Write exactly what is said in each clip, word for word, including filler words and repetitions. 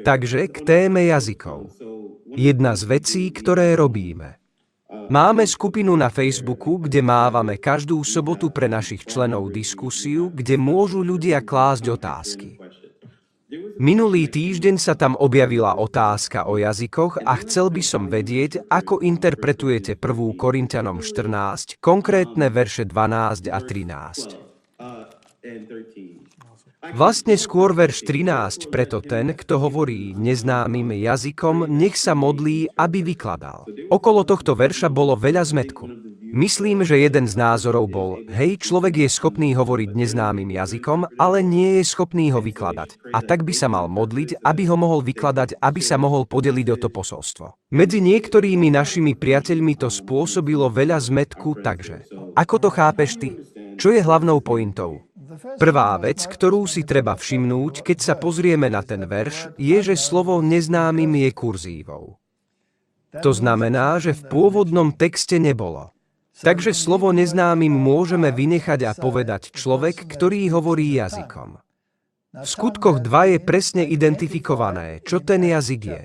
Takže k téme jazykov. Jedna z vecí, ktoré robíme. Máme skupinu na Facebooku, kde mávame každú sobotu pre našich členov diskusiu, kde môžu ľudia klásť otázky. Minulý týždeň sa tam objavila otázka o jazykoch a chcel by som vedieť, ako interpretujete prvú Korinťanom štrnásť, konkrétne verše dvanásť a trinásť. Vlastne skôr verš trinásť, preto ten, kto hovorí neznámym jazykom, nech sa modlí, aby vykladal. Okolo tohto verša bolo veľa zmätku. Myslím, že jeden z názorov bol, hej, človek je schopný hovoriť neznámym jazykom, ale nie je schopný ho vykladať. A tak by sa mal modliť, aby ho mohol vykladať, aby sa mohol podeliť o to posolstvo. Medzi niektorými našimi priateľmi to spôsobilo veľa zmätku, takže ako to chápeš ty? Čo je hlavnou pointou? Prvá vec, ktorú si treba všimnúť, keď sa pozrieme na ten verš, je, že slovo neznámym je kurzívou. To znamená, že v pôvodnom texte nebolo. Takže slovo neznámym môžeme vynechať a povedať človek, ktorý hovorí jazykom. V skutkoch dva je presne identifikované, čo ten jazyk je.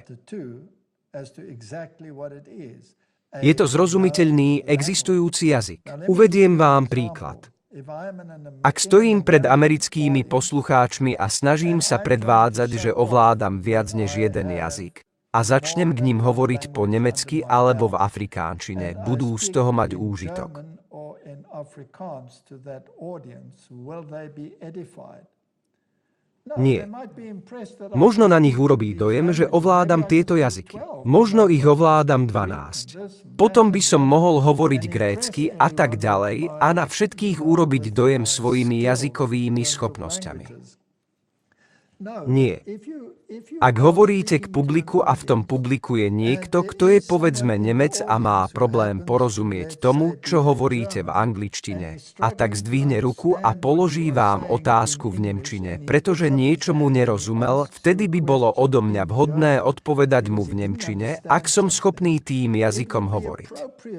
Je to zrozumiteľný, existujúci jazyk. Uvediem vám príklad. Ak stojím pred americkými poslucháčmi a snažím sa predvádzať, že ovládam viac než jeden jazyk, a začnem k ním hovoriť po nemecky alebo v afrikánčine, budú z toho mať úžitok. Nie. Možno na nich urobí dojem, že ovládam tieto jazyky. Možno ich ovládam dvanásť. Potom by som mohol hovoriť grécky a tak ďalej a na všetkých urobiť dojem svojimi jazykovými schopnosťami. Nie. Ak hovoríte k publiku a v tom publiku je niekto, kto je povedzme Nemec a má problém porozumieť tomu, čo hovoríte v angličtine, a tak zdvihne ruku a položí vám otázku v nemčine, pretože niečomu nerozumel, vtedy by bolo odo mňa vhodné odpovedať mu v nemčine, ak som schopný tým jazykom hovoriť.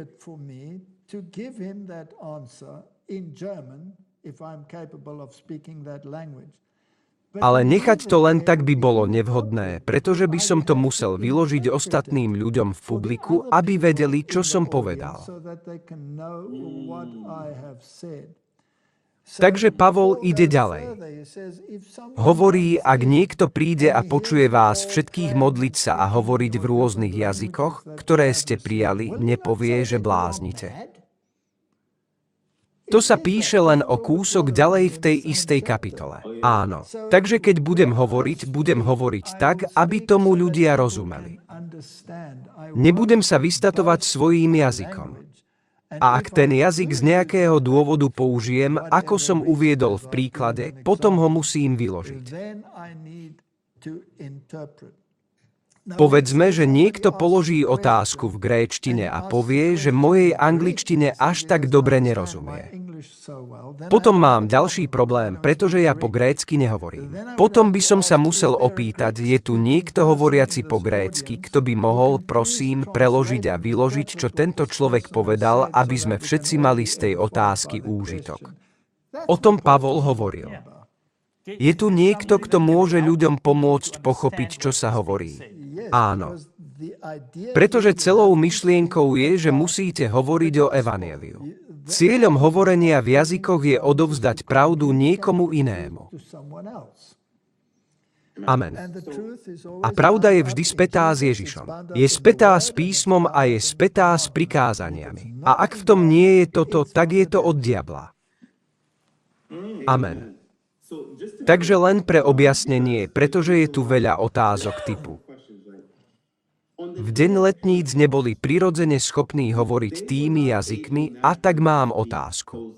Ale nechať to len tak by bolo nevhodné, pretože by som to musel vyložiť ostatným ľuďom v publiku, aby vedeli, čo som povedal. Takže Pavol ide ďalej. Hovorí, ak niekto príde a počuje vás všetkých modliť sa a hovoriť v rôznych jazykoch, ktoré ste prijali, nepovie, že bláznite. To sa píše len o kúsok ďalej v tej istej kapitole. Áno. Takže keď budem hovoriť, budem hovoriť tak, aby tomu ľudia rozumeli. Nebudem sa vystatovať svojím jazykom. A ak ten jazyk z nejakého dôvodu použijem, ako som uviedol v príklade, potom ho musím vyložiť. Povedzme, že niekto položí otázku v gréčtine a povie, že mojej angličtine až tak dobre nerozumie. Potom mám ďalší problém, pretože ja po grécky nehovorím. Potom by som sa musel opýtať, je tu niekto hovoriaci po grécky, kto by mohol, prosím, preložiť a vyložiť, čo tento človek povedal, aby sme všetci mali z tej otázky úžitok. O tom Pavol hovoril. Je tu niekto, kto môže ľuďom pomôcť pochopiť, čo sa hovorí. Áno. Pretože celou myšlienkou je, že musíte hovoriť o evanjeliu. Cieľom hovorenia v jazykoch je odovzdať pravdu niekomu inému. Amen. A pravda je vždy spätá s Ježišom. Je spätá s písmom a je spätá s prikázaniami. A ak v tom nie je toto, tak je to od diabla. Amen. Takže len pre objasnenie, pretože je tu veľa otázok typu. V deň letníc neboli prirodzene schopní hovoriť tými jazykmi, a tak mám otázku.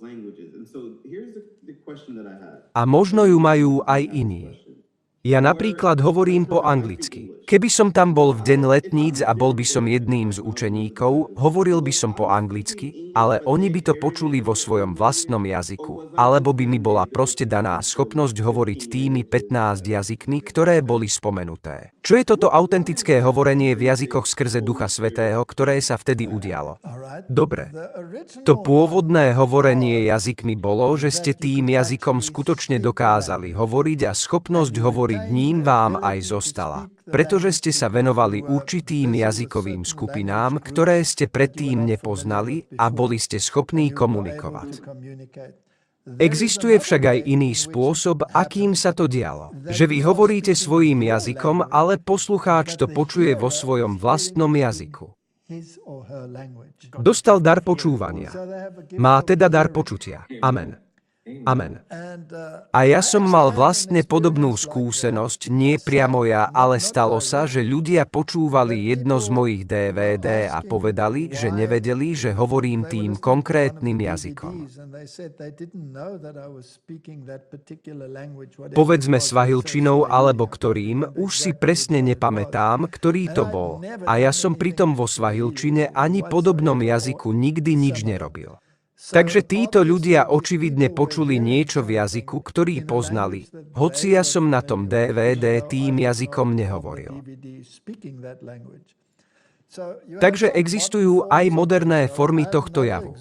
A možno ju majú aj iní. Ja napríklad hovorím po anglicky. Keby som tam bol v deň letníc a bol by som jedným z učeníkov, hovoril by som po anglicky, ale oni by to počuli vo svojom vlastnom jazyku, alebo by mi bola proste daná schopnosť hovoriť tými pätnásť jazykmi, ktoré boli spomenuté. Čo je toto autentické hovorenie v jazykoch skrze Ducha Svätého, ktoré sa vtedy udialo? Dobre. To pôvodné hovorenie jazykmi bolo, že ste tým jazykom skutočne dokázali hovoriť a schopnosť hovoriť ním vám aj zostala. pretože ste sa venovali určitým jazykovým skupinám, ktoré ste predtým nepoznali a boli ste schopní komunikovať. Existuje však aj iný spôsob, akým sa to dialo. Že vy hovoríte svojím jazykom, ale poslucháč to počuje vo svojom vlastnom jazyku. Dostal dar počúvania. Má teda dar počutia. Amen. Amen. A ja som mal vlastne podobnú skúsenosť, nie priamo ja, ale stalo sa, že ľudia počúvali jedno z mojich dé vé dé a povedali, že nevedeli, že hovorím tým konkrétnym jazykom. Povedzme svahilčinou alebo ktorým, už si presne nepamätám, ktorý to bol. A ja som pritom vo svahilčine ani podobnom jazyku nikdy nič nerobil. Takže títo ľudia očividne počuli niečo v jazyku, ktorý poznali, hoci ja som na tom dé vé dé tým jazykom nehovoril. Takže existujú aj moderné formy tohto javu.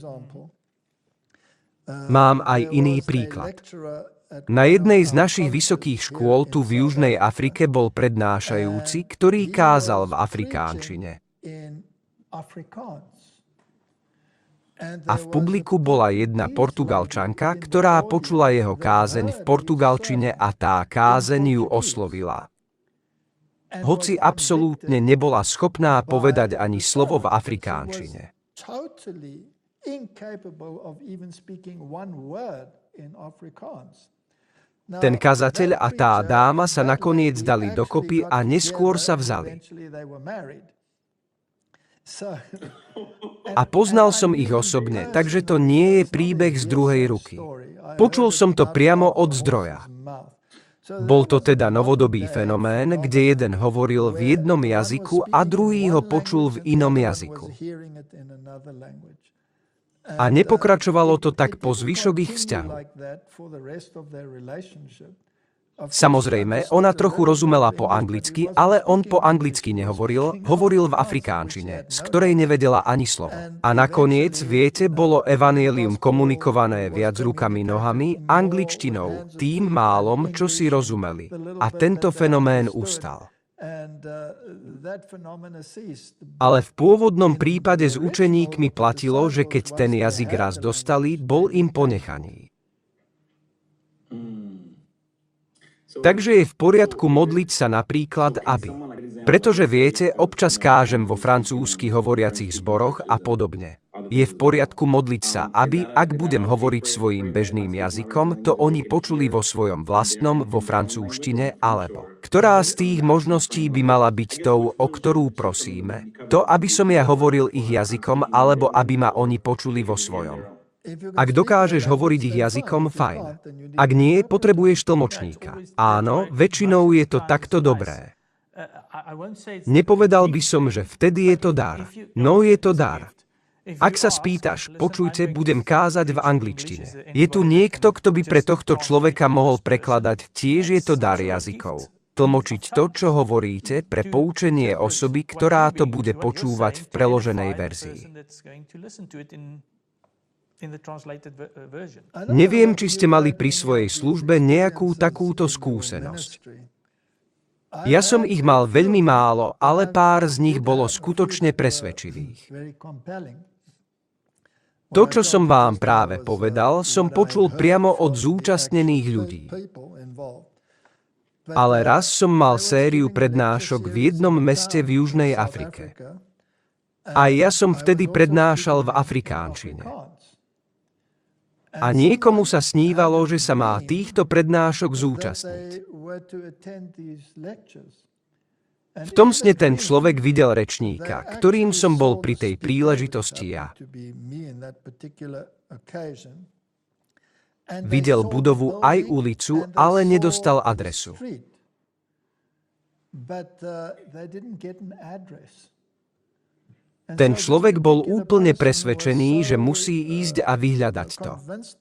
Mám aj iný príklad. Na jednej z našich vysokých škôl tu v Južnej Afrike bol prednášajúci, ktorý kázal v afrikánčine. A v publiku bola jedna Portugalčanka, ktorá počula jeho kázeň v portugalčine a tá kázeň ju oslovila. Hoci absolútne nebola schopná povedať ani slovo v afrikánčine. Ten kazateľ a tá dáma sa nakoniec dali dokopy a neskôr sa vzali. A poznal som ich osobne, takže to nie je príbeh z druhej ruky. Počul som to priamo od zdroja. Bol to teda novodobý fenomén, kde jeden hovoril v jednom jazyku a druhý ho počul v inom jazyku. A nepokračovalo to tak po zvyšok ich vzťahu. Samozrejme, ona trochu rozumela po anglicky, ale on po anglicky nehovoril, hovoril v afrikánčine, z ktorej nevedela ani slovo. A nakoniec, viete, bolo evanjelium komunikované viac rukami nohami, angličtinou, tým málom, čo si rozumeli. A tento fenomén ustal. Ale v pôvodnom prípade s učeníkmi platilo, že keď ten jazyk raz dostali, bol im ponechaný. Takže je v poriadku modliť sa napríklad, aby. Pretože viete, občas kážem vo francúzsky hovoriacich zboroch a podobne. Je v poriadku modliť sa, aby, ak budem hovoriť svojím bežným jazykom, to oni počuli vo svojom vlastnom, vo francúzštine, alebo. Ktorá z tých možností by mala byť tou, o ktorú prosíme? To, aby som ja hovoril ich jazykom, alebo aby ma oni počuli vo svojom. Ak dokážeš hovoriť ich jazykom, fajn. Ak nie, potrebuješ tlmočníka. Áno, väčšinou je to takto dobré. Nepovedal by som, že vtedy je to dar. No je to dar. Ak sa spýtaš, počujte, budem kázať v angličtine. Je tu niekto, kto by pre tohto človeka mohol prekladať, tiež je to dar jazykov. Tlmočiť to, čo hovoríte, pre poučenie osoby, ktorá to bude počúvať v preloženej verzii. Neviem, či ste mali pri svojej službe nejakú takúto skúsenosť. Ja som ich mal veľmi málo, ale pár z nich bolo skutočne presvedčivých. To, čo som vám práve povedal, som počul priamo od zúčastnených ľudí. Ale raz som mal sériu prednášok v jednom meste v Južnej Afrike. A ja som vtedy prednášal v afrikánčine. A niekomu sa snívalo, že sa má týchto prednášok zúčastniť. V tom sne ten človek videl rečníka, ktorým som bol pri tej príležitosti ja. Videl budovu aj ulicu, ale nedostal adresu. Ten človek bol úplne presvedčený, že musí ísť a vyhľadať to.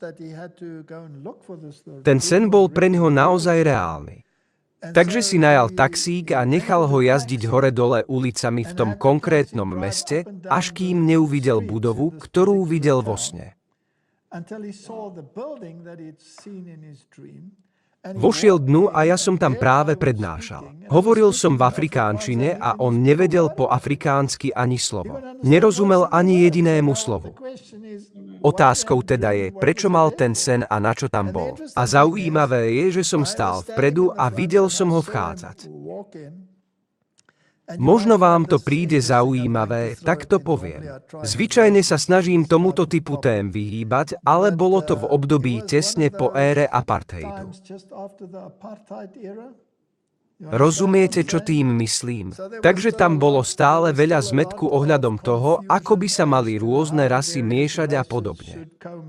Ten sen bol pre neho naozaj reálny. Takže si najal taxík a nechal ho jazdiť hore-dole ulicami v tom konkrétnom meste, až kým neuvidel budovu, ktorú videl vo sne. Vošiel dnu a ja som tam práve prednášal. Hovoril som v afrikánčine a on nevedel po afrikánsky ani slovo. Nerozumel ani jedinému slovu. Otázkou teda je, prečo mal ten sen a na čo tam bol. A zaujímavé je, že som stál vpredu a videl som ho vchádzať. Možno vám to príde zaujímavé, tak to poviem. Zvyčajne sa snažím tomuto typu tém vyhýbať, ale bolo to v období tesne po ére apartheidu. Rozumiete, čo tým myslím? Takže tam bolo stále veľa zmätku ohľadom toho, ako by sa mali rôzne rasy miešať a podobne.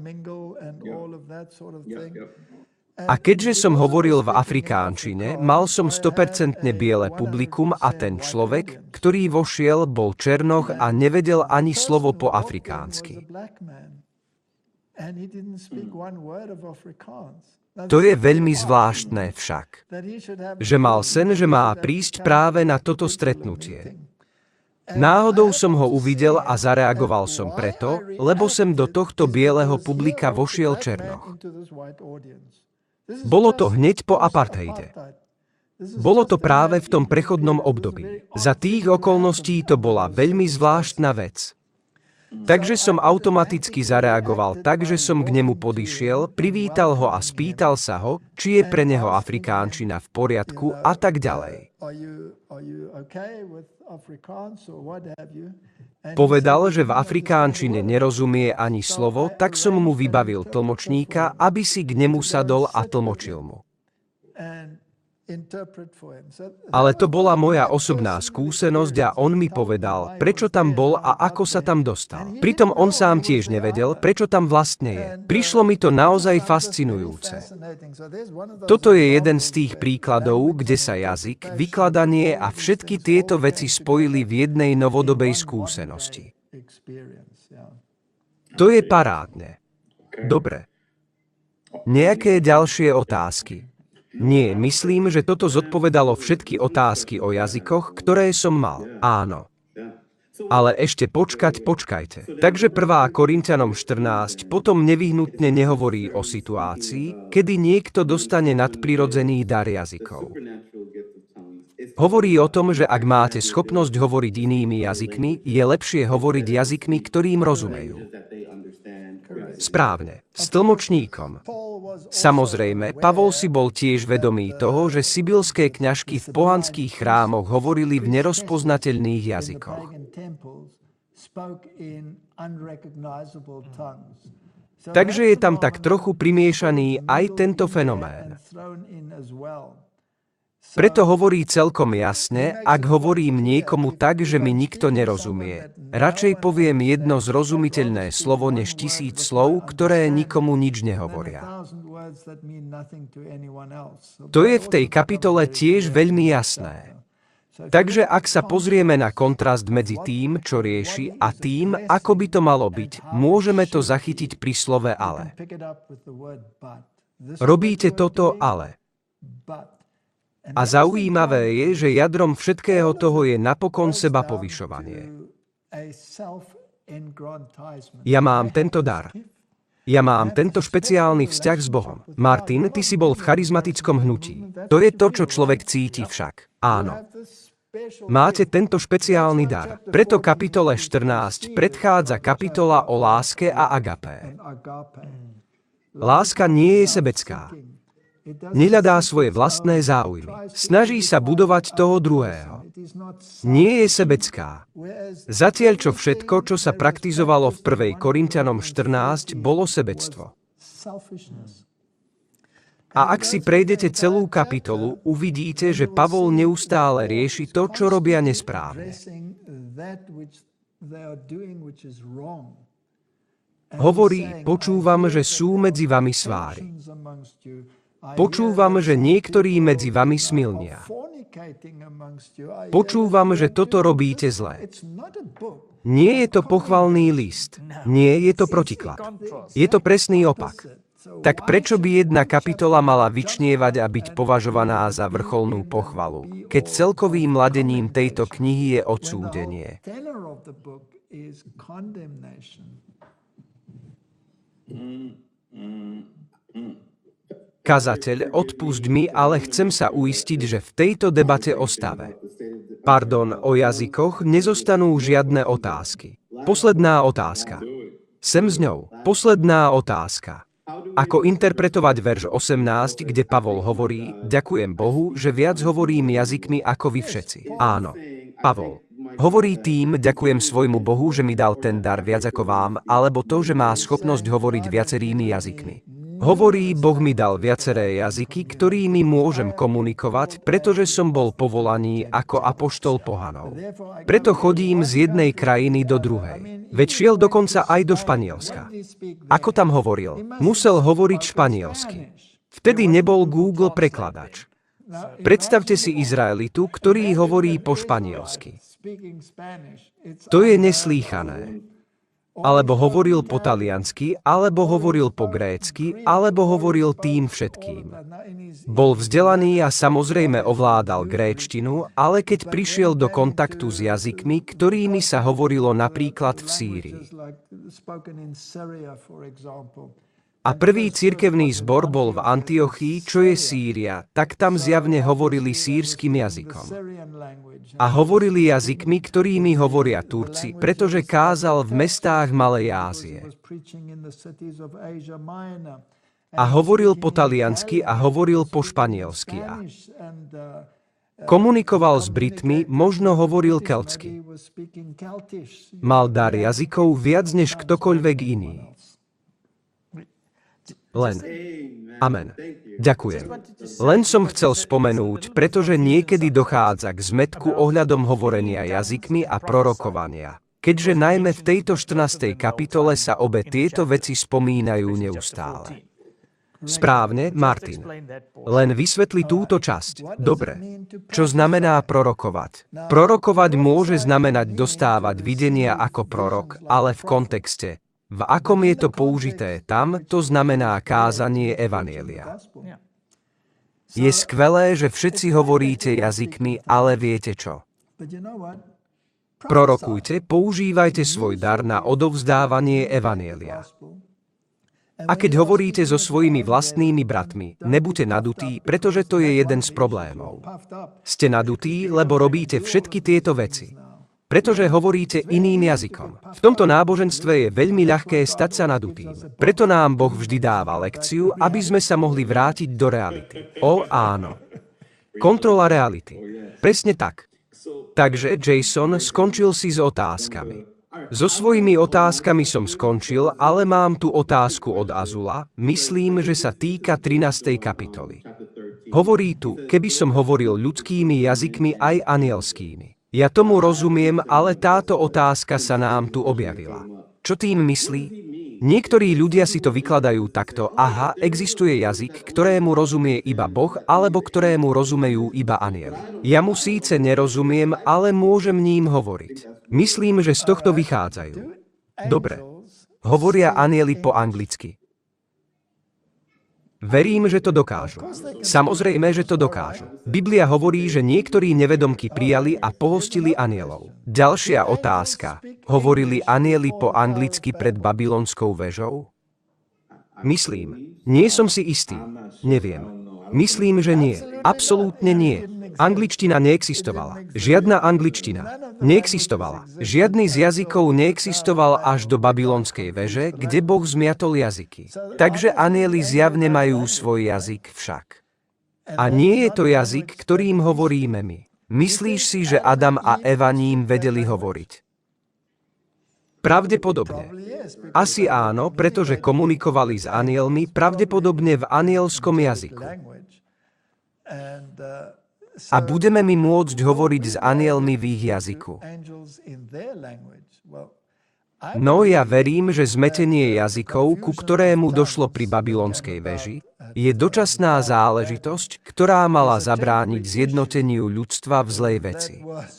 A keďže som hovoril v afrikánčine, mal som sto percent biele publikum a ten človek, ktorý vošiel, bol černoch a nevedel ani slovo po afrikánsky. To je veľmi zvláštne však, že mal sen, že má prísť práve na toto stretnutie. Náhodou som ho uvidel a zareagoval som preto, lebo sem do tohto bieleho publika vošiel černoch. Bolo to hneď po apartheide. Bolo to práve v tom prechodnom období. Za tých okolností to bola veľmi zvláštna vec. Takže som automaticky zareagoval tak, že som k nemu podišiel, privítal ho a spýtal sa ho, či je pre neho afrikánčina v poriadku a tak ďalej. Povedal, že v afrikánčine nerozumie ani slovo, tak som mu vybavil tlmočníka, aby si k nemu sadol a tlmočil mu. Ale to bola moja osobná skúsenosť a on mi povedal, prečo tam bol a ako sa tam dostal. Pritom on sám tiež nevedel, prečo tam vlastne je. Prišlo mi to naozaj fascinujúce. Toto je jeden z tých príkladov, kde sa jazyk, vykladanie a všetky tieto veci spojili v jednej novodobej skúsenosti. To je parádne. Dobre. Nejaké ďalšie otázky? Nie, myslím, že toto zodpovedalo všetky otázky o jazykoch, ktoré som mal. Áno. Ale ešte počkať, počkajte. Takže prvá Korinťanom štrnásť potom nevyhnutne nehovorí o situácii, kedy niekto dostane nadprirodzený dar jazykov. Hovorí o tom, že ak máte schopnosť hovoriť inými jazykmi, je lepšie hovoriť jazykmi, ktorým rozumejú. Správne. S tlmočníkom. Samozrejme, Pavol si bol tiež vedomý toho, že sibilské kňažky v pohanských chrámoch hovorili v nerozpoznateľných jazykoch. Takže je tam tak trochu primiešaný aj tento fenomén. Preto hovorí celkom jasne, ak hovorím niekomu tak, že mi nikto nerozumie. Radšej poviem jedno zrozumiteľné slovo než tisíc slov, ktoré nikomu nič nehovoria. To je v tej kapitole tiež veľmi jasné. Takže ak sa pozrieme na kontrast medzi tým, čo rieši, a tým, ako by to malo byť, môžeme to zachytiť pri slove ale. Robíte toto ale. A zaujímavé je, že jadrom všetkého toho je napokon seba povyšovanie. Ja mám tento dar. Ja mám tento špeciálny vzťah s Bohom. Martin, ty si bol v charizmatickom hnutí. To je to, čo človek cíti však. Áno. Máte tento špeciálny dar. Preto kapitole štrnásť predchádza kapitola o láske a agapé. Láska nie je sebecká. Nehľadá svoje vlastné záujmy. Snaží sa budovať toho druhého. Nie je sebecká. Zatiaľ čo všetko, čo sa praktizovalo v prvej Korinťanom štrnásť, bolo sebectvo. A ak si prejdete celú kapitolu, uvidíte, že Pavol neustále rieši to, čo robia nesprávne. Hovorí, počúvam, že sú medzi vami svári. Počúvam, že niektorí medzi vami smilnia. Počúvam, že toto robíte zle. Nie je to pochvalný list. Nie je to protiklad. Je to presný opak. Tak prečo by jedna kapitola mala vyčnievať a byť považovaná za vrcholnú pochvalu, keď celkovým ladením tejto knihy je odsúdenie? Kazateľ, odpusť mi, ale chcem sa uistiť, že v tejto debate o stave, pardon, o jazykoch, nezostanú žiadne otázky. Posledná otázka. Sem s ňou. Posledná otázka. Ako interpretovať verš osemnásť, kde Pavol hovorí, ďakujem Bohu, že viac hovorím jazykmi ako vy všetci. Áno. Pavol hovorí tým, ďakujem svojmu Bohu, že mi dal ten dar viac ako vám, alebo to, že má schopnosť hovoriť viacerými jazykmi. Hovorí, Boh mi dal viaceré jazyky, ktorými môžem komunikovať, pretože som bol povolaný ako apoštol pohanov. Preto chodím z jednej krajiny do druhej. Veď šiel dokonca aj do Španielska. Ako tam hovoril? Musel hovoriť španielsky. Vtedy nebol Google prekladač. Predstavte si Izraelitu, ktorý hovorí po španielsky. To je neslýchané. Alebo hovoril po taliansky, alebo hovoril po grécky, alebo hovoril tým všetkým. Bol vzdelaný a samozrejme ovládal gréčtinu, ale keď prišiel do kontaktu s jazykmi, ktorými sa hovorilo napríklad v Sýrii. A prvý cirkevný zbor bol v Antiochii, čo je Sýria, tak tam zjavne hovorili sýrskym jazykom. A hovorili jazykmi, ktorými hovoria Turci, pretože kázal v mestách Malej Ázie. A hovoril po taliansky a hovoril po španielsky. A komunikoval s Britmi, možno hovoril keltsky. Mal dar jazykov viac než ktokoľvek iný. Len. Amen. Ďakujem. Len som chcel spomenúť, pretože niekedy dochádza k zmätku ohľadom hovorenia jazykmi a prorokovania. Keďže najmä v tejto štrnástej kapitole sa obe tieto veci spomínajú neustále. Správne, Martin. Len vysvetli túto časť. Dobre. Čo znamená prorokovať? Prorokovať môže znamenať dostávať videnia ako prorok, ale v kontexte. V akom je to použité tam, to znamená kázanie evanjelia. Je skvelé, že všetci hovoríte jazykmi, ale viete čo? Prorokujte, používajte svoj dar na odovzdávanie evanjelia. A keď hovoríte so svojimi vlastnými bratmi, nebuďte nadutí, pretože to je jeden z problémov. Ste nadutí, lebo robíte všetky tieto veci. Pretože hovoríte iným jazykom. V tomto náboženstve je veľmi ľahké stať sa nadutým. Preto nám Boh vždy dáva lekciu, aby sme sa mohli vrátiť do reality. Ó, áno. Kontrola reality. Presne tak. Takže, Jason, skončil si s otázkami. So svojimi otázkami som skončil, ale mám tu otázku od Azula, myslím, že sa týka trinástej kapitoly. Hovorí tu, keby som hovoril ľudskými jazykmi aj anielskými. Ja tomu rozumiem, ale táto otázka sa nám tu objavila. Čo tým myslí? Niektorí ľudia si to vykladajú takto, aha, existuje jazyk, ktorému rozumie iba Boh, alebo ktorému rozumejú iba anjeli. Ja mu síce nerozumiem, ale môžem ním hovoriť. Myslím, že z tohto vychádzajú. Dobre. Hovoria anjeli po anglicky. Verím, že to dokážu. Samozrejme, že to dokážu. Biblia hovorí, že niektorí nevedomky prijali a pohostili anjelov. Ďalšia otázka. Hovorili anjeli po anglicky pred babylonskou vežou? Myslím. Nie som si istý. Neviem. Myslím, že nie. Absolútne nie. Angličtina neexistovala. Žiadna angličtina. Neexistovala. Žiadny z jazykov neexistoval až do babylonskej veže, kde Boh zmiatol jazyky. Takže anjeli zjavne majú svoj jazyk však. A nie je to jazyk, ktorým hovoríme my. Myslíš si, že Adam a Eva ním vedeli hovoriť? Pravdepodobne. Asi áno, pretože komunikovali s anjelmi pravdepodobne v anjelskom jazyku. A budeme mi môcť hovoriť s anjelmi v ich jazyku. No ja verím, že zmetenie jazykov, ku ktorému došlo pri babylonskej veži, je dočasná záležitosť, ktorá mala zabrániť zjednoteniu ľudstva v zlej veci.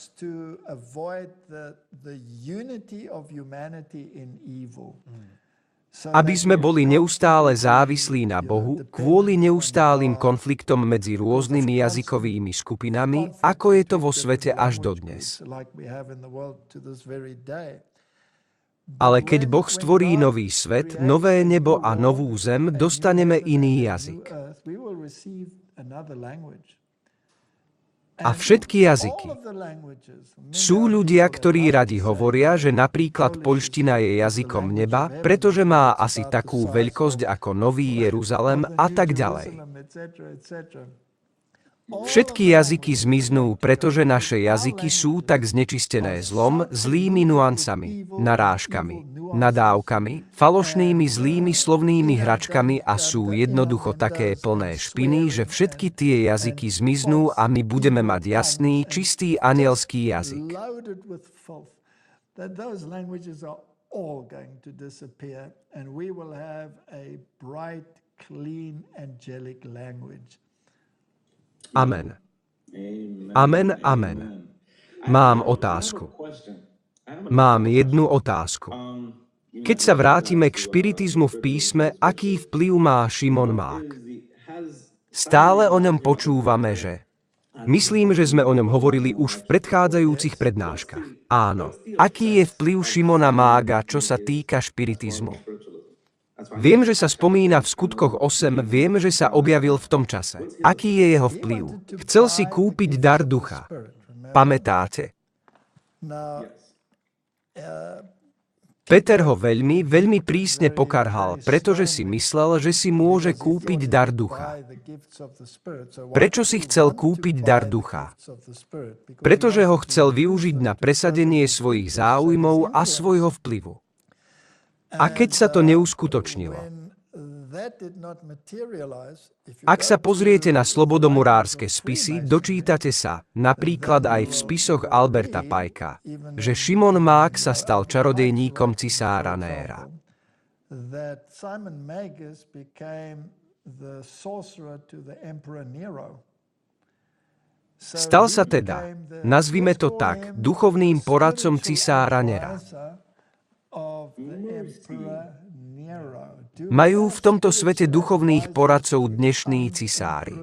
Aby sme boli neustále závislí na Bohu kvôli neustálym konfliktom medzi rôznymi jazykovými skupinami, ako je to vo svete až dodnes. Ale keď Boh stvorí nový svet, nové nebo a novú zem, dostaneme iný jazyk. A všetky jazyky. Sú ľudia, ktorí radi hovoria, že napríklad poľština je jazykom neba, pretože má asi takú veľkosť ako Nový Jeruzalem a tak ďalej. Všetky jazyky zmiznú, pretože naše jazyky sú tak znečistené zlom, zlými nuancami, narážkami, nadávkami, falošnými zlými slovnými hračkami a sú jednoducho také plné špiny, že všetky tie jazyky zmiznú a my budeme mať jasný, čistý anielský jazyk. Amen. Amen, amen. Mám otázku. Mám jednu otázku. Keď sa vrátime k špiritizmu v písme, aký vplyv má Šimon Mák? Stále o ňom počúvame, že? Myslím, že sme o ňom hovorili už v predchádzajúcich prednáškach. Áno. Aký je vplyv Šimona Mága, čo sa týka špiritizmu? Viem, že sa spomína v Skutkoch osem, viem, že sa objavil v tom čase. Aký je jeho vplyv? Chcel si kúpiť dar ducha. Pamätáte? Peter ho veľmi, veľmi prísne pokarhal, pretože si myslel, že si môže kúpiť dar ducha. Prečo si chcel kúpiť dar ducha? Pretože ho chcel využiť na presadenie svojich záujmov a svojho vplyvu. A keď sa to neuskutočnilo? Ak sa pozriete na slobodomurárske spisy, dočítate sa, napríklad aj v spisoch Alberta Pajka, že Šimon Mák sa stal čarodejníkom cisára Néra. Stal sa teda, nazvime to tak, duchovným poradcom cisára Nera. Majú v tomto svete duchovných poradcov dnešní cisári.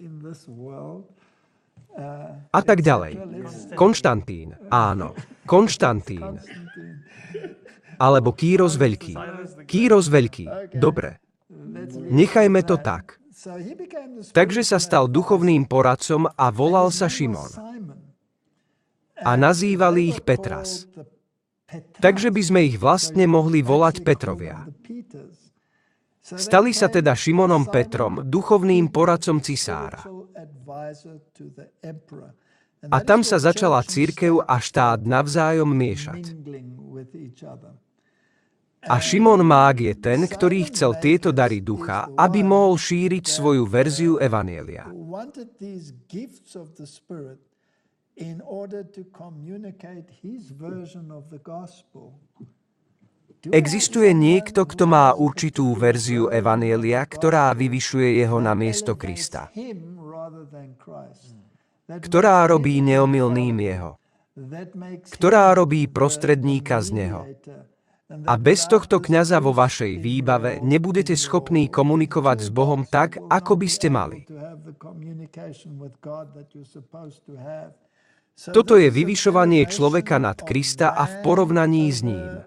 A tak ďalej. Konštantín, áno, Konštantín. Alebo Kýros Veľký. Kýros Veľký, dobre. Nechajme to tak. Takže sa stal duchovným poradcom a volal sa Šimon. A nazývali ich Petras. Takže by sme ich vlastne mohli volať Petrovia. Stali sa teda Šimonom Petrom, duchovným poradcom cisára. A tam sa začala cirkev a štát navzájom miešať. A Šimon Mák je ten, ktorý chcel tieto dary ducha, aby mohol šíriť svoju verziu evanjelia. In order to communicate his version of the gospel. Existuje niekto, kto má určitú verziu evanjelia, ktorá vyvyšuje jeho na miesto Krista. Ktorá robí neomylným jeho. Ktorá robí prostredníka z neho. A bez tohto kňaza vo vašej výbave nebudete schopní komunikovať s Bohom tak, ako by ste mali. Toto je vyvyšovanie človeka nad Krista a v porovnaní s ním.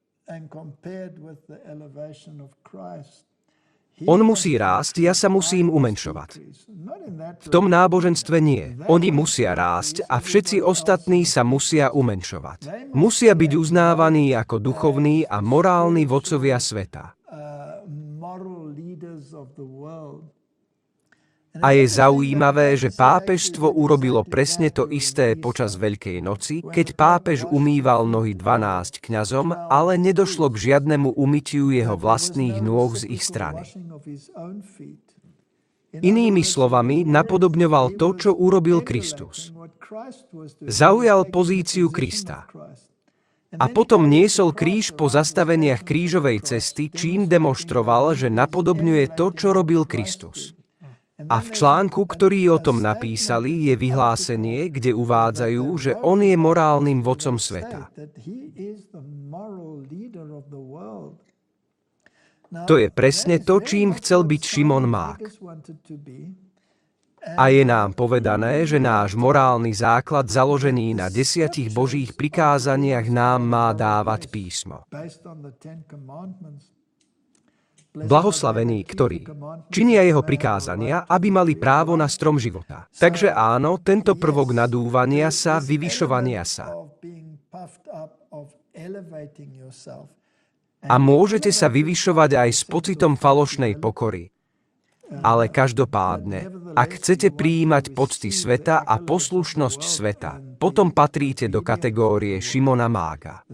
On musí rásť, ja sa musím umenšovať. V tom náboženstve nie. Oni musia rásť a všetci ostatní sa musia umenšovať. Musia byť uznávaní ako duchovní a morálni vodcovia sveta. A je zaujímavé, že pápežstvo urobilo presne to isté počas Veľkej noci, keď pápež umýval nohy dvanásť kňazom, ale nedošlo k žiadnemu umytiu jeho vlastných nôh z ich strany. Inými slovami, napodobňoval to, čo urobil Kristus. Zaujal pozíciu Krista. A potom niesol kríž po zastaveniach krížovej cesty, čím demonstroval, že napodobňuje to, čo robil Kristus. A v článku, ktorý o tom napísali, je vyhlásenie, kde uvádzajú, že on je morálnym vodcom sveta. To je presne to, čím chcel byť Šimon Mák. A je nám povedané, že náš morálny základ založený na desiatich Božích prikázaniach nám má dávať písmo. Blahoslavení, ktorí činia jeho prikázania, aby mali právo na strom života. Takže áno, tento prvok nadúvania sa, vyvyšovania sa. A môžete sa vyvyšovať aj s pocitom falošnej pokory. Ale každopádne, ak chcete prijímať pocty sveta a poslušnosť sveta, potom patríte do kategórie Šimona Mága.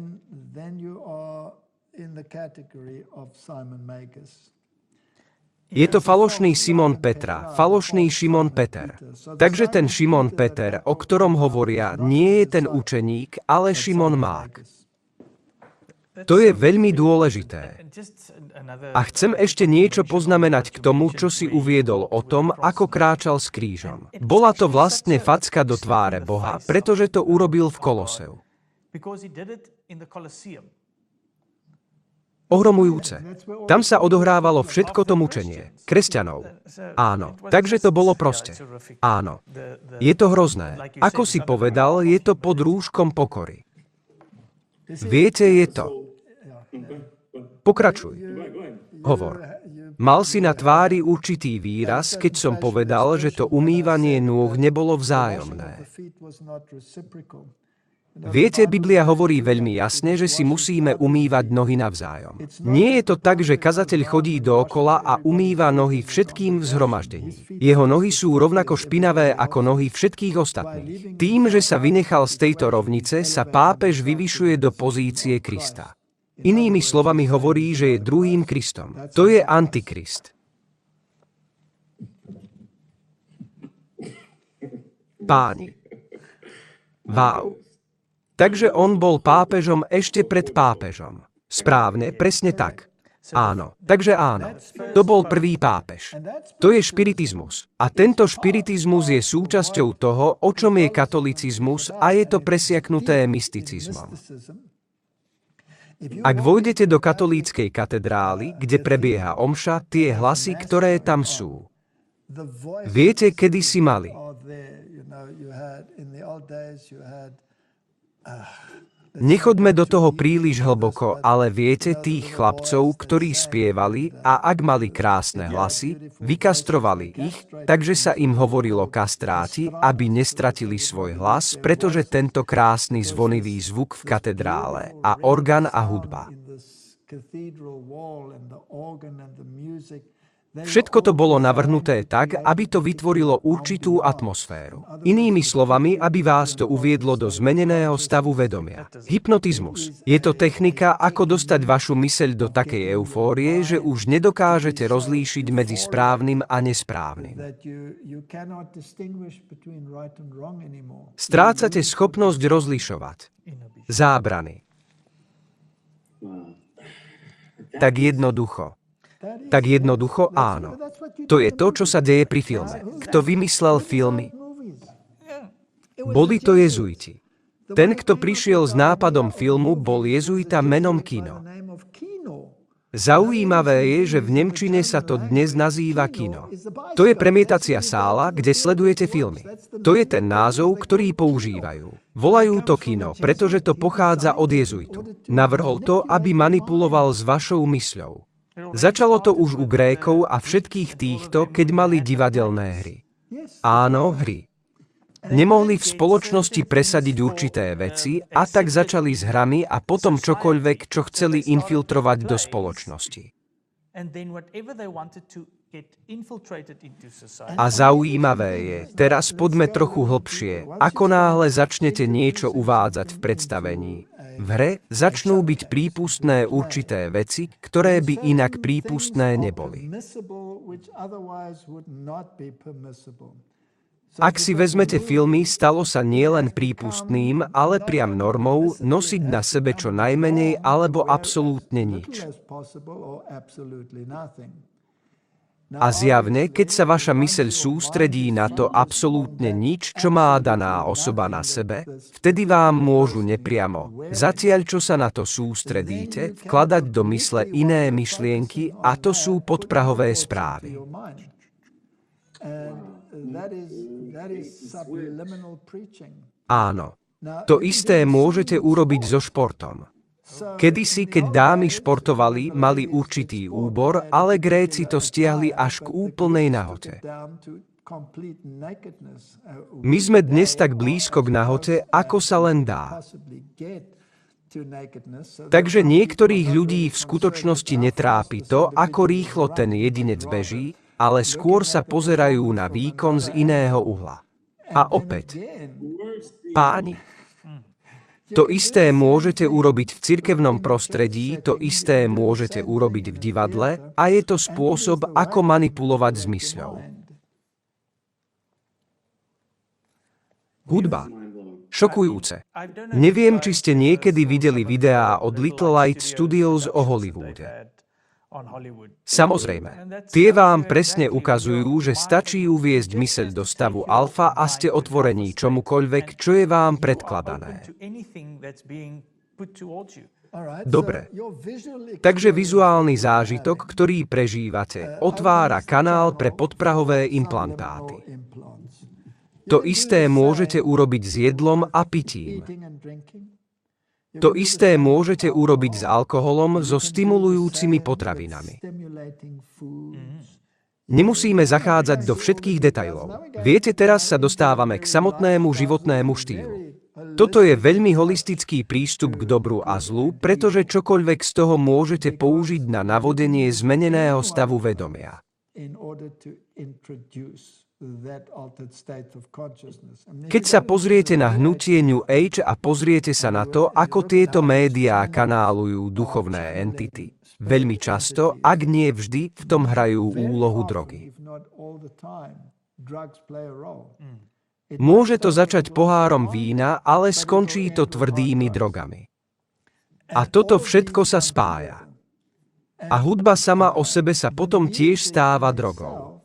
Je to falošný Šimon Petra, falošný Šimon Peter. Takže ten Šimon Peter, o ktorom hovoria, nie je ten učeník, ale Šimon Mág. To je veľmi dôležité. A chcem ešte niečo poznamenať k tomu, čo si uviedol o tom, ako kráčal s krížom. Bola to vlastne facka do tváre Boha, pretože to urobil v Koloseu. Ohromujúce. Tam sa odohrávalo všetko to mučenie. Kresťanov. Áno. Takže to bolo proste. Áno. Je to hrozné. Ako si povedal, je to pod rúškom pokory. Viete, je to. Pokračuj. Hovor. Mal si na tvári určitý výraz, keď som povedal, že to umývanie nôh nebolo vzájomné. Viete, Biblia hovorí veľmi jasne, že si musíme umývať nohy navzájom. Nie je to tak, že kazateľ chodí dookola a umýva nohy všetkým v zhromaždení. Jeho nohy sú rovnako špinavé ako nohy všetkých ostatných. Tým, že sa vynechal z tejto rovnice, sa pápež vyvyšuje do pozície Krista. Inými slovami hovorí, že je druhým Kristom. To je Antikrist. Páni. Wow. Takže on bol pápežom ešte pred pápežom. Správne, presne tak. Áno, takže áno. To bol prvý pápež. To je špiritizmus. A tento špiritizmus je súčasťou toho, o čom je katolicizmus, a je to presiaknuté mysticizmom. Ak vojdete do katolíckej katedrály, kde prebieha omša, tie hlasy, ktoré tam sú. Viete, kedy si mali. Nechoďme do toho príliš hlboko, ale viete tých chlapcov, ktorí spievali a ak mali krásne hlasy, vykastrovali ich, takže sa im hovorilo kastráti, aby nestratili svoj hlas, pretože tento krásny zvonivý zvuk v katedrále a orgán a hudba. Všetko to bolo navrhnuté tak, aby to vytvorilo určitú atmosféru. Inými slovami, aby vás to uviedlo do zmeneného stavu vedomia. Hypnotizmus. Je to technika, ako dostať vašu myseľ do takej eufórie, že už nedokážete rozlíšiť medzi správnym a nesprávnym. Strácate schopnosť rozlišovať. Zábrany. Tak jednoducho. Tak jednoducho áno. To je to, čo sa deje pri filme. Kto vymyslel filmy? Boli to jezuiti. Ten, kto prišiel s nápadom filmu, bol jezuita menom Kino. Zaujímavé je, že v nemčine sa to dnes nazýva kino. To je premietacia sála, kde sledujete filmy. To je ten názov, ktorý používajú. Volajú to kino, pretože to pochádza od jezuitu. Navrhol to, aby manipuloval s vašou mysľou. Začalo to už u Grékov a všetkých týchto, keď mali divadelné hry. Áno, hry. Nemohli v spoločnosti presadiť určité veci a tak začali s hrami a potom čokoľvek, čo chceli infiltrovať do spoločnosti. A zaujímavé je, teraz poďme trochu hlbšie, ako náhle začnete niečo uvádzať v predstavení. V hre začnú byť prípustné určité veci, ktoré by inak prípustné neboli. Ak si vezmete filmy, stalo sa nielen prípustným, ale priam normou nosiť na sebe čo najmenej alebo absolútne nič. A zjavne, keď sa vaša myseľ sústredí na to absolútne nič, čo má daná osoba na sebe, vtedy vám môžu nepriamo, zatiaľ čo sa na to sústredíte, vkladať do mysle iné myšlienky, a to sú podprahové správy. Áno. To isté môžete urobiť so športom. Kedysi, keď dámy športovali, mali určitý úbor, ale Gréci to stiahli až k úplnej nahote. My sme dnes tak blízko k nahote, ako sa len dá. Takže niektorých ľudí v skutočnosti netrápi to, ako rýchlo ten jedinec beží, ale skôr sa pozerajú na výkon z iného uhla. A opäť, páni, to isté môžete urobiť v cirkevnom prostredí, to isté môžete urobiť v divadle a je to spôsob, ako manipulovať s mysľou. Hudba. Šokujúce. Neviem, či ste niekedy videli videá od Little Light Studios o Hollywoode. Samozrejme, tie vám presne ukazujú, že stačí uviesť myseľ do stavu alfa a ste otvorení čomukoľvek, čo je vám predkladané. Dobre. Takže vizuálny zážitok, ktorý prežívate, otvára kanál pre podprahové implantáty. To isté môžete urobiť s jedlom a pitím. To isté môžete urobiť s alkoholom, so stimulujúcimi potravinami. Nemusíme zachádzať do všetkých detailov. Viete, teraz sa dostávame k samotnému životnému štýlu. Toto je veľmi holistický prístup k dobru a zlu, pretože čokoľvek z toho môžete použiť na navodenie zmeneného stavu vedomia. Keď sa pozriete na hnutie New Age a pozriete sa na to, ako tieto médiá kanálujú duchovné entity, veľmi často, ak nie vždy, v tom hrajú úlohu drogy. Môže to začať pohárom vína, ale skončí to tvrdými drogami. A toto všetko sa spája. A hudba sama o sebe sa potom tiež stáva drogou.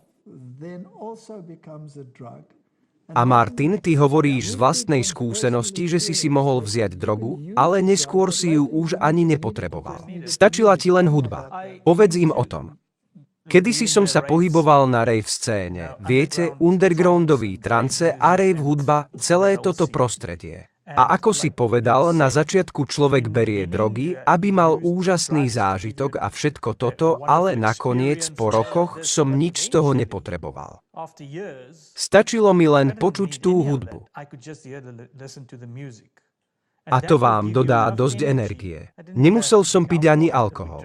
A Martin, ty hovoríš z vlastnej skúsenosti, že si si mohol vziať drogu, ale neskôr si ju už ani nepotreboval. Stačila ti len hudba. Povedz im o tom. Kedysi som sa pohyboval na rave scéne. Viete, undergroundový trance a rave hudba, celé toto prostredie. A ako si povedal, na začiatku človek berie drogy, aby mal úžasný zážitok a všetko toto, ale nakoniec po rokoch som nič z toho nepotreboval. Stačilo mi len počuť tú hudbu. A to vám dodá dosť energie. Nemusel som piť ani alkohol.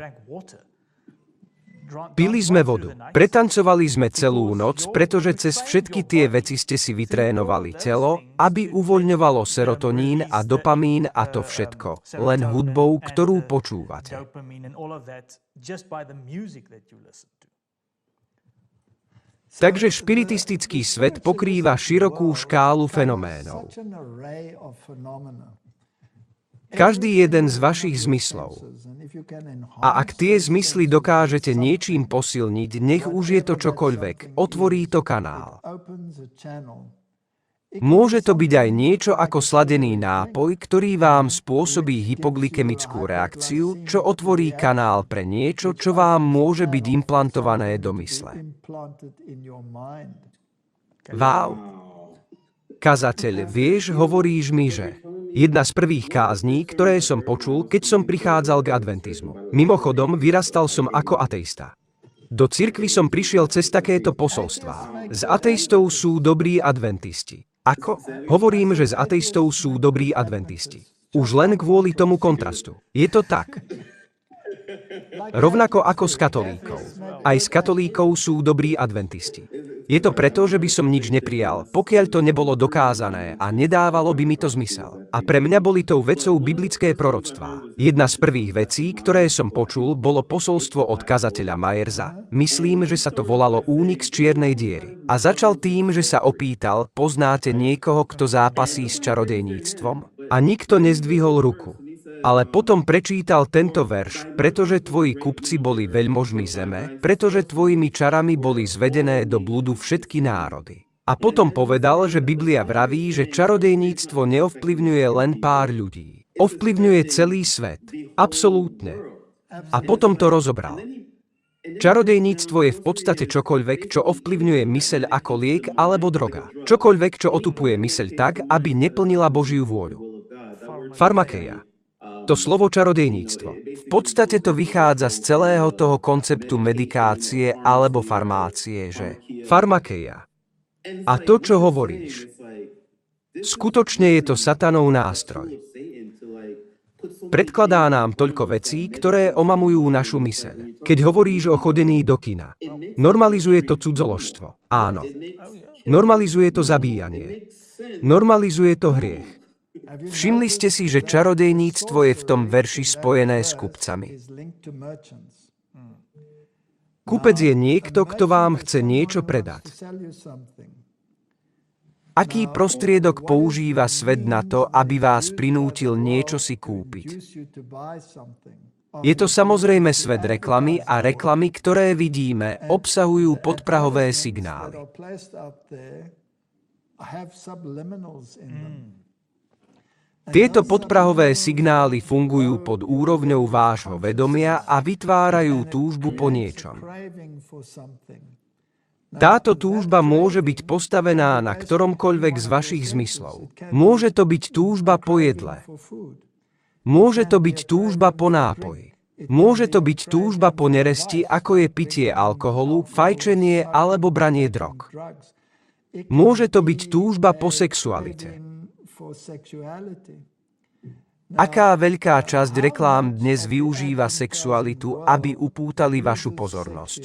Pili sme vodu. Pretancovali sme celú noc, pretože cez všetky tie veci ste si vytrénovali telo, aby uvoľňovalo serotonín a dopamín a to všetko, len hudbou, ktorú počúvate. Takže špiritistický svet pokrýva širokú škálu fenoménov. Každý jeden z vašich zmyslov. A ak tie zmysly dokážete niečím posilniť, nech už je to čokoľvek, otvorí to kanál. Môže to byť aj niečo ako sladený nápoj, ktorý vám spôsobí hypoglykemickú reakciu, čo otvorí kanál pre niečo, čo vám môže byť implantované do mysle. Wow. Kazateľ, vieš, hovoríš mi, že... Jedna z prvých kázní, ktoré som počul, keď som prichádzal k adventizmu. Mimochodom, vyrastal som ako ateista. Do cirkvi som prišiel cez takéto posolstvá. Z ateistov sú dobrí adventisti. Ako? Hovorím, že z ateistov sú dobrí adventisti. Už len kvôli tomu kontrastu. Je to tak. Rovnako ako s katolíkov. Aj z katolíkov sú dobrí adventisti. Je to preto, že by som nič neprijal, pokiaľ to nebolo dokázané a nedávalo by mi to zmysel. A pre mňa boli tou vecou biblické proroctvá. Jedna z prvých vecí, ktoré som počul, bolo posolstvo od kazateľa Myersa. Myslím, že sa to volalo Únik z čiernej diery. A začal tým, že sa opýtal, poznáte niekoho, kto zápasí s čarodejníctvom? A nikto nezdvihol ruku. Ale potom prečítal tento verš, pretože tvoji kupci boli veľmožmi zeme, pretože tvojimi čarami boli zvedené do bludu všetky národy. A potom povedal, že Biblia vraví, že čarodejníctvo neovplyvňuje len pár ľudí. Ovplyvňuje celý svet. Absolútne. A potom to rozobral. Čarodejníctvo je v podstate čokoľvek, čo ovplyvňuje myseľ ako liek alebo droga. Čokoľvek, čo otupuje myseľ tak, aby neplnila Božiu vôľu. Farmakeia. To slovo čarodejníctvo. V podstate to vychádza z celého toho konceptu medikácie alebo farmácie, že farmakeia. A to, čo hovoríš, skutočne je to satanov nástroj. Predkladá nám toľko vecí, ktoré omamujú našu myseľ. Keď hovoríš o chodení do kina, normalizuje to cudzoložstvo. Áno. Normalizuje to zabíjanie. Normalizuje to hriech. Všimli ste si, že čarodejníctvo je v tom verši spojené s kupcami. Kupec je niekto, kto vám chce niečo predať. Aký prostriedok používa svet na to, aby vás prinútil niečo si kúpiť? Je to samozrejme svet reklamy a reklamy, ktoré vidíme, obsahujú podprahové signály. Tieto podprahové signály fungujú pod úrovňou vášho vedomia a vytvárajú túžbu po niečom. Táto túžba môže byť postavená na ktoromkoľvek z vašich zmyslov. Môže to byť túžba po jedle. Môže to byť túžba po nápoji. Môže to byť túžba po neresti, ako je pitie alkoholu, fajčenie alebo branie drog. Môže to byť túžba po sexualite. Aká veľká časť reklám dnes využíva sexualitu, aby upútali vašu pozornosť?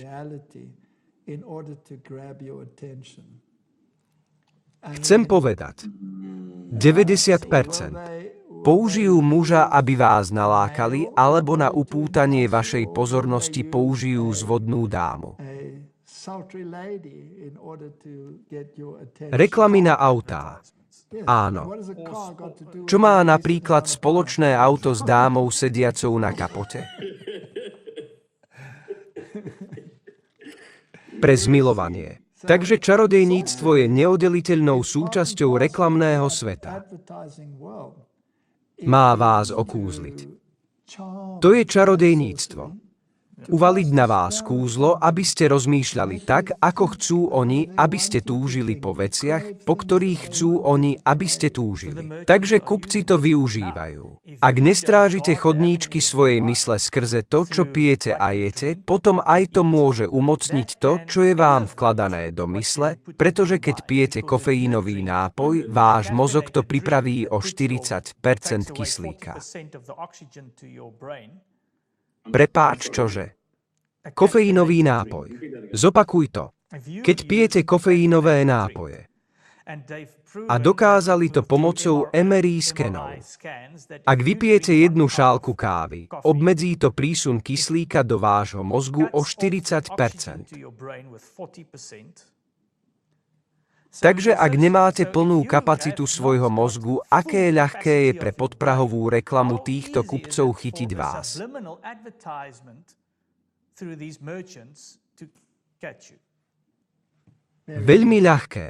Chcem povedať, deväťdesiat percent použijú muža, aby vás nalákali, alebo na upútanie vašej pozornosti použijú zvodnú dámu. Reklamy na autá. Áno. Čo má napríklad spoločné auto s dámou sediacou na kapote? Pre zmilovanie. Takže čarodejníctvo je neoddeliteľnou súčasťou reklamného sveta. Má vás okúzliť. To je čarodejníctvo. Uvaliť na vás kúzlo, aby ste rozmýšľali tak, ako chcú oni, aby ste túžili po veciach, po ktorých chcú oni, aby ste túžili. Takže kupci to využívajú. Ak nestrážite chodníčky svojej mysle skrze to, čo pijete a jete, potom aj to môže umocniť to, čo je vám vkladané do mysle, pretože keď pijete kofeínový nápoj, váš mozog to pripraví o štyridsať percent kyslíka. Prepáč, čože? Kofeínový nápoj. Zopakuj to. Keď pijete kofeínové nápoje. A dokázali to pomocou em er í skenov. Ak vypijete jednu šálku kávy, obmedzí to prísun kyslíka do vášho mozgu o štyridsať percent. Takže ak nemáte plnú kapacitu svojho mozgu, aké ľahké je pre podprahovú reklamu týchto kupcov chytiť vás. Veľmi ľahké.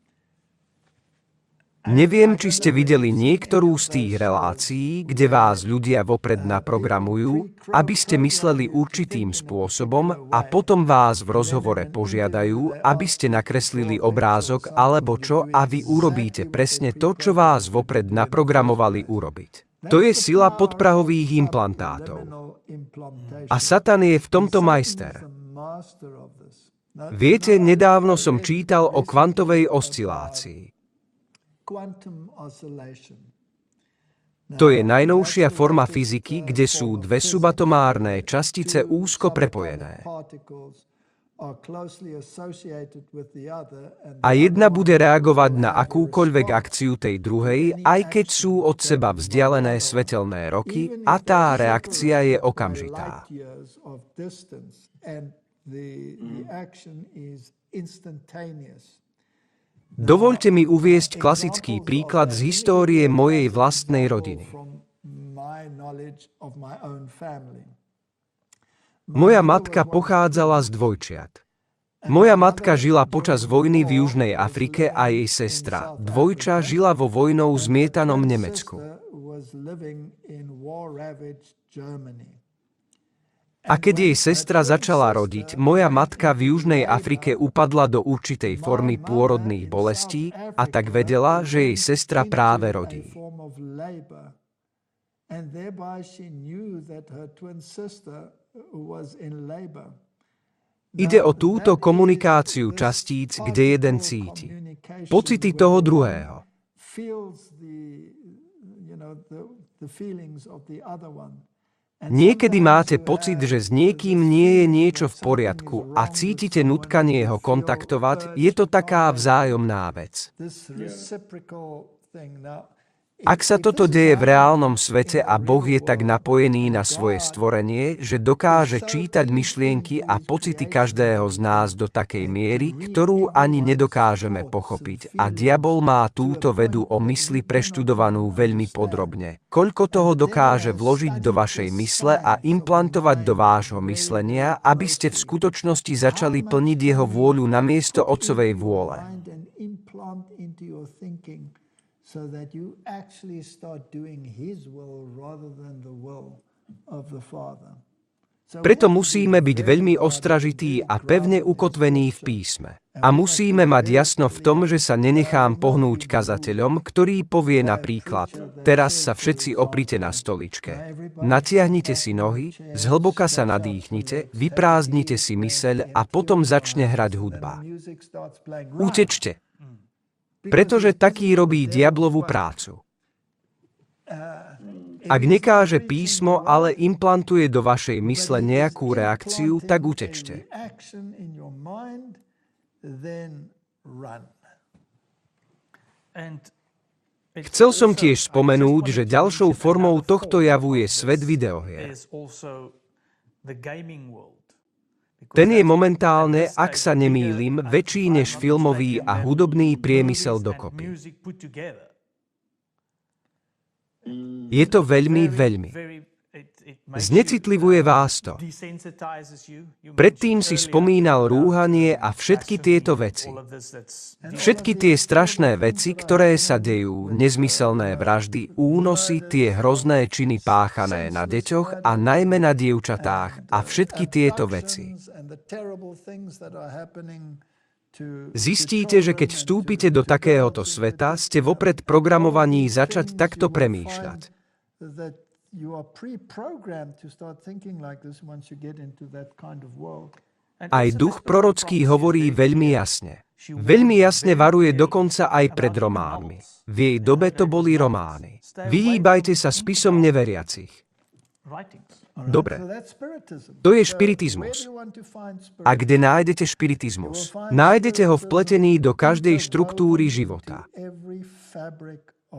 Neviem, či ste videli niektorú z tých relácií, kde vás ľudia vopred naprogramujú, aby ste mysleli určitým spôsobom a potom vás v rozhovore požiadajú, aby ste nakreslili obrázok alebo čo a vy urobíte presne to, čo vás vopred naprogramovali urobiť. To je sila podprahových implantátov. A Satan je v tomto majster. Viete, nedávno som čítal o kvantovej oscilácii. To je najnovšia forma fyziky, kde sú dve subatomárne častice úzko prepojené. A jedna bude reagovať na akúkoľvek akciu tej druhej, aj keď sú od seba vzdialené svetelné roky, a tá reakcia je okamžitá. Dovoľte mi uviesť klasický príklad z histórie mojej vlastnej rodiny. Moja matka pochádzala z dvojčiat. Moja matka žila počas vojny v Južnej Afrike a jej sestra, dvojča, žila vo vojnou zmietanom Nemecku. A keď jej sestra začala rodiť, moja matka v Južnej Afrike upadla do určitej formy pôrodných bolestí a tak vedela, že jej sestra práve rodí. Ide o túto komunikáciu častíc, kde jeden cíti pocity toho druhého. Niekedy máte pocit, že s niekým nie je niečo v poriadku a cítite nutkanie ho kontaktovať, je to taká vzájomná vec. Ak sa toto deje v reálnom svete a Boh je tak napojený na svoje stvorenie, že dokáže čítať myšlienky a pocity každého z nás do takej miery, ktorú ani nedokážeme pochopiť, a diabol má túto vedu o mysli preštudovanú veľmi podrobne, koľko toho dokáže vložiť do vašej mysle a implantovať do vášho myslenia, aby ste v skutočnosti začali plniť jeho vôľu namiesto otcovej vôle. So that you actually start doing his will rather than the will of the Father. Preto musíme byť veľmi ostražití a pevne ukotvení v písme. A musíme mať jasno v tom, že sa nenechám pohnúť kazateľom, ktorý povie napríklad: teraz sa všetci oprite na stoličke. Natiahnite si nohy, zhlboka sa nadýchnite, vyprázdnite si myseľ a potom začne hrať hudba. Utečte. Pretože taký robí diablovú prácu. Ak nekáže písmo, ale implantuje do vašej mysle nejakú reakciu, tak utečte. Chcel som tiež spomenúť, že ďalšou formou tohto javu je svet videohier. Ten je momentálne, ak sa nemýlim, väčší než filmový a hudobný priemysel dokopy. Je to veľmi, veľmi. Znecitlivuje vás to. Predtým si spomínal rúhanie a všetky tieto veci. Všetky tie strašné veci, ktoré sa dejú, nezmyselné vraždy, únosy, tie hrozné činy páchané na deťoch a najmä na dievčatách a všetky tieto veci. Zistíte, že keď vstúpite do takéhoto sveta, ste vopred programovaní začať takto premýšľať. Aj duch prorocký hovorí veľmi jasne. Veľmi jasne varuje dokonca aj pred románmi. V jej dobe to boli romány. Vyhýbajte sa spisom neveriacich. Dobre. To je špiritizmus. A kde nájdete špiritizmus? Nájdete ho vpletený do každej štruktúry života.